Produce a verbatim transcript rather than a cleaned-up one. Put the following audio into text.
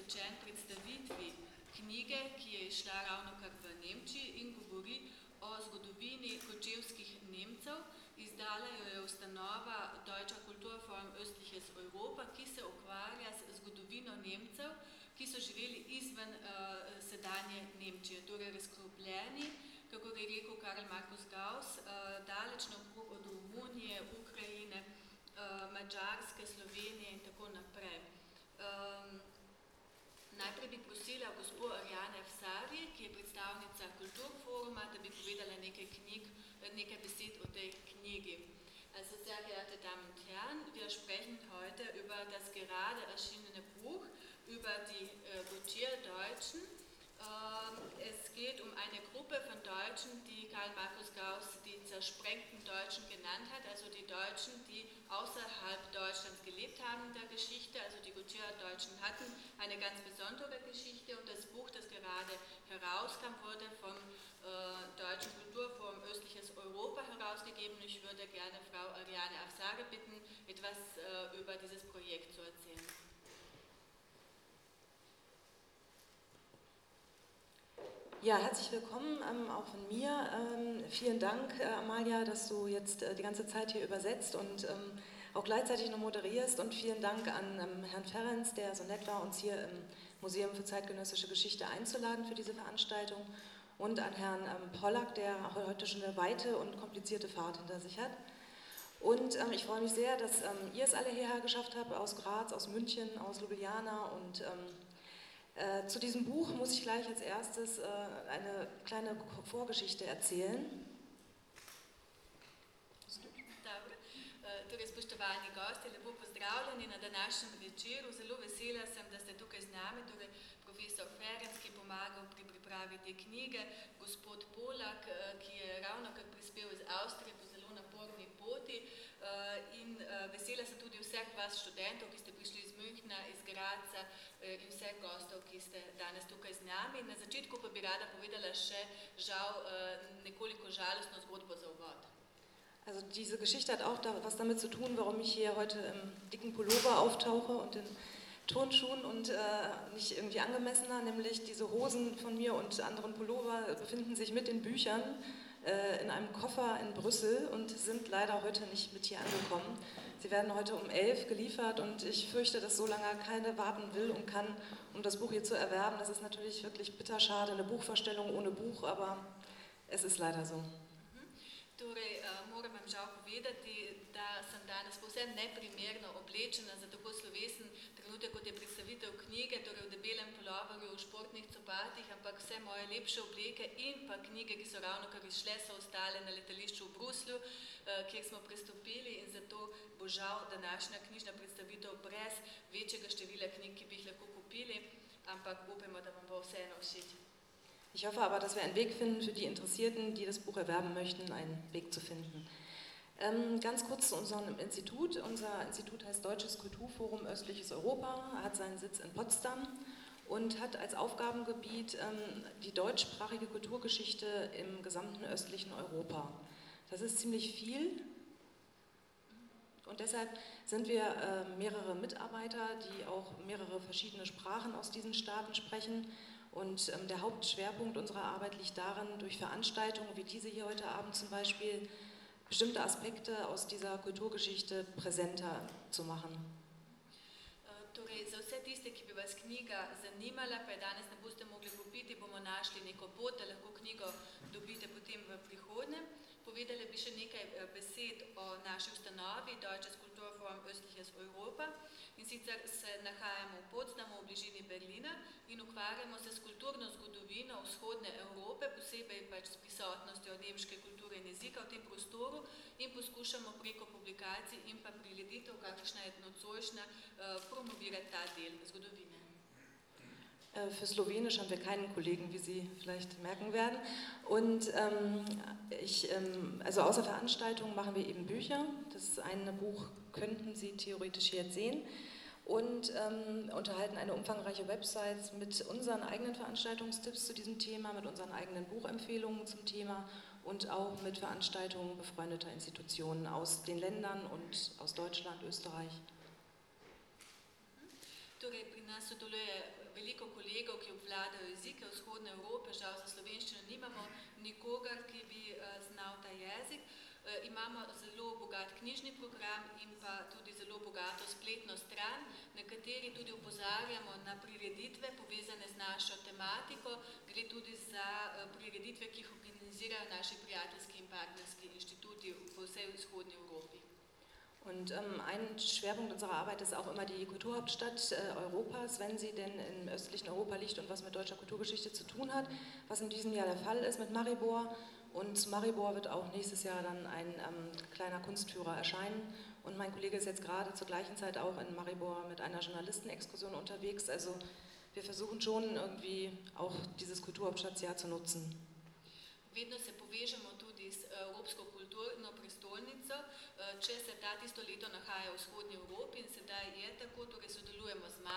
posvečen predstavitvi knjige, ki je izšla ravno kar v Nemčiji in govori o zgodovini kočevskih Nemcev. Izdala jo je ustanova Deutscher Kulturforum Östliches Europa, ki se ukvarja z zgodovino Nemcev, ki so živeli izven uh, sedanje Nemčije, torej razkropljeni, kako je rekel Karl Markus Gauss, uh, daleč naokrog od Romunije, Ukrajine, uh, Madžarske, Slovenije in tako naprej. Um, Najprej bi prosila gospod Ariane Afsari, ki je predstavnica Kulturforuma, da bi povedala nekaj knjig, nekaj besed o tej knjigi. Also sehr geehrte Damen und Herren, wir sprechen heute über das gerade erschienene Buch über die äh, Gotschir-Deutschen. Ähm, es geht um eine Gruppe von Deutschen, die Karl Markus Gauss die zersprengten Deutschen genannt hat, also die Deutschen, die außerhalb Deutschlands gelebt haben in der Geschichte. Also die Gotschir-Deutschen hatten eine ganz besondere Geschichte und das Buch, das gerade herauskam, wurde vom äh, Deutschen Kulturforum Östliches Europa herausgegeben. Ich würde gerne Frau Ariane Afsari bitten, etwas äh, über dieses Projekt zu erzählen. Ja, herzlich willkommen, ähm, auch von mir. Ähm, vielen Dank, äh, Amalia, dass du jetzt äh, die ganze Zeit hier übersetzt und ähm, auch gleichzeitig noch moderierst. Und vielen Dank an ähm, Herrn Ferenc, der so nett war, uns hier im Museum für zeitgenössische Geschichte einzuladen für diese Veranstaltung. Und an Herrn ähm, Pollack, der heute schon eine weite und komplizierte Fahrt hinter sich hat. Und ähm, ich freue mich sehr, dass ähm, ihr es alle hierher geschafft habt, aus Graz, aus München, aus Ljubljana und ähm, Äh, zu diesem Buch muss ich gleich als erstes äh, eine kleine Vorgeschichte erzählen. Dobro. Torej, spoštovani gosti, lepo pozdravljeni na današnjem večeru. Zelo vesela sem, da ste tukaj z nami, torej profesor Ferenc, ki je pomagal pri pripravi te knjige, gospod Pollack, ki je ravno kar prispel iz Avstrije po zelo naporni poti, in vesela sem tudi vseh vas študentov, ki ste prišli iz Münchna, iz Graca in vseh gostov, ki ste danes tukaj z nami. Na začetku pa bi rada povedala še žal nekoliko žalostno zgodbo za uvod. Also diese Geschichte hat auch da, was damit zu tun, warum ich hier heute im dicken Pullover auftauche und in Turnschuhen und äh, nicht irgendwie angemessener, nämlich diese Hosen von mir und anderen Pullover befinden sich mit den Büchern äh, in einem Koffer in Brüssel und sind leider heute nicht mit hier angekommen. Sie werden heute um elf geliefert und ich fürchte, dass so lange keiner warten will und kann, um das Buch hier zu erwerben. Das ist natürlich wirklich bitterschade, eine Buchvorstellung ohne Buch, aber es ist leider so. Torej, moram vam žal povedati, da sem danes povsem neprimerno oblečena za tako slovesen trenutek, kot je predstavitev knjige, torej v debelem puloverju, v športnih copatih, ampak vse moje lepše obleke in pa knjige, ki so ravno kar izšle, so ostale na letališču v Bruslju, kjer smo prestopili in zato bo žal današnja knjižna predstavitev brez večjega števila knjig, ki bi jih lahko kupili, ampak upamo, da vam bo vseeno všeč. Ich hoffe aber, dass wir einen Weg finden für die Interessierten, die das Buch erwerben möchten, einen Weg zu finden. Ähm, ganz kurz zu unserem Institut. Unser Institut heißt Deutsches Kulturforum Östliches Europa, hat seinen Sitz in Potsdam und hat als Aufgabengebiet ähm, die deutschsprachige Kulturgeschichte im gesamten östlichen Europa. Das ist ziemlich viel. Und deshalb sind wir äh, mehrere Mitarbeiter, die auch mehrere verschiedene Sprachen aus diesen Staaten sprechen. Und ähm, der Hauptschwerpunkt unserer Arbeit liegt darin, durch Veranstaltungen wie diese hier heute Abend zum Beispiel, bestimmte Aspekte aus dieser Kulturgeschichte präsenter zu machen. Torej, za vse tiste, ki bi vas knjiga zanimala, pa je danes ne boste mogli kupiti, bomo našli neko pot, da lahko knjigo dobite potem v prihodnje. Povedala bi še nekaj besed o naši ustanovi, Deutsches Kulturforum Östliches Europa. In sicer se nahajamo v Potsdamu, v bližini Berlina in ukvarjamo se s kulturno zgodovino vzhodne Evrope, posebej pač s prisotnostjo nemške kulture in jezika v tem prostoru in poskušamo preko publikacij in pa prireditev, kakšna je nocojšnja, promovirati ta del zgodovine. Für Slowenisch haben wir keinen Kollegen, wie Sie vielleicht merken werden. Und ähm, ich, ähm, also außer Veranstaltungen machen wir eben Bücher. Das eine Buch könnten Sie theoretisch jetzt sehen. Und ähm, unterhalten eine umfangreiche Website mit unseren eigenen Veranstaltungstipps zu diesem Thema, mit unseren eigenen Buchempfehlungen zum Thema und auch mit Veranstaltungen befreundeter Institutionen aus den Ländern und aus Deutschland, Österreich. Torej, pri nas sodeluje veliko kolegov, ki obvladajo jezike vzhodne Evrope, žal za slovenščino nimamo nikogar, ki bi znal ta jezik. Imamo zelo bogat knjižni program in pa tudi zelo bogato spletno stran, na kateri tudi opozarjamo na prireditve povezane z našo tematiko. Gre tudi za prireditve, ki jih organizirajo naši prijateljski in partnerski inštituti po vsej vzhodni Evropi. Und ähm, ein Schwerpunkt unserer Arbeit ist auch immer die Kulturhauptstadt äh, Europas, wenn sie denn im östlichen Europa liegt und was mit deutscher Kulturgeschichte zu tun hat, was in diesem Jahr der Fall ist mit Maribor. Und zu Maribor wird auch nächstes Jahr dann ein ähm, kleiner Kunstführer erscheinen. Und mein Kollege ist jetzt gerade zur gleichen Zeit auch in Maribor mit einer Journalistenexkursion unterwegs. Also wir versuchen schon irgendwie auch dieses Kulturhauptstadtjahr zu nutzen. Vedno se povežemo tudi s Evropsko kulturno prestolnico, če se ta tisto leto nahaja v vzhodnji Evropi in sedaj je tako, torej sodelujemo z